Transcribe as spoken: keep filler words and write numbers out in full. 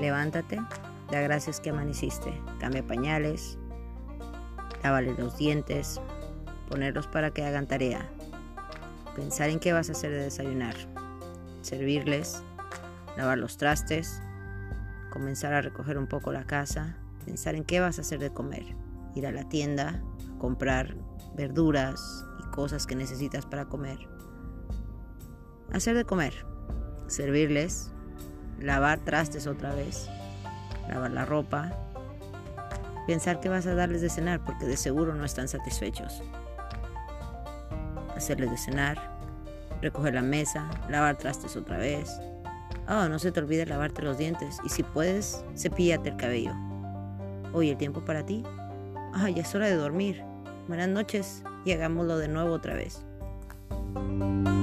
Levántate, da gracias que amaneciste, cambia pañales, lávale los dientes, ponerlos para que hagan tarea, pensar en qué vas a hacer de desayunar, servirles, lavar los trastes, comenzar a recoger un poco la casa, pensar en qué vas a hacer de comer, ir a la tienda, comprar verduras y cosas que necesitas para comer, hacer de comer, servirles, lavar trastes otra vez, lavar la ropa, pensar qué vas a darles de cenar porque de seguro no están satisfechos, hacerles de cenar, recoger la mesa, lavar trastes otra vez. Oh, no se te olvide lavarte los dientes y si puedes, cepíllate el cabello. Hoy el tiempo para ti. Ah, ya es hora de dormir. Buenas noches y hagámoslo de nuevo otra vez.